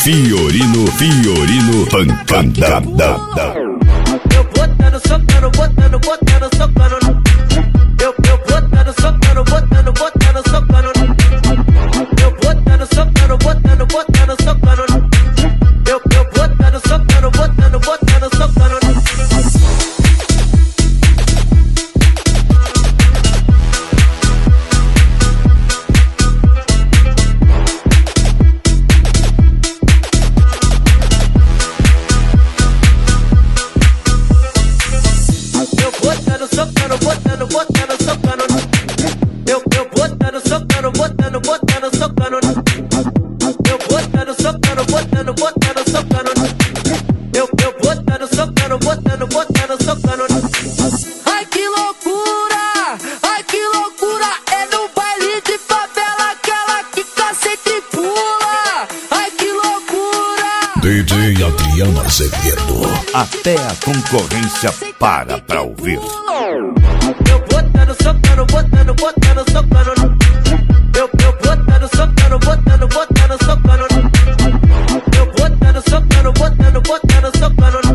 Fiorino Pancada. Eu botando, socando, botando, botando, socando. Eu botando, socando, botando, botando, socando. Eu botando, socando, botando, botando, socando. Eu botando, socando, botando, botando, socando. Socando, botando, botando, socando. Eu botando, socando, botando, botando, socando. Eu botando, socando, botando, botando, socando. Eu botando, socando, botando, botando, socando. Ai que loucura, é no baile de favela aquela que cacete e pula. Ai que loucura. DJ Adriano Azevedo, até a concorrência para pra ouvir. Eu botando, socando, botando, botando, socando. Eu botando, socando, botando, botando, socando. Eu botando, socando, botando, botando, socando.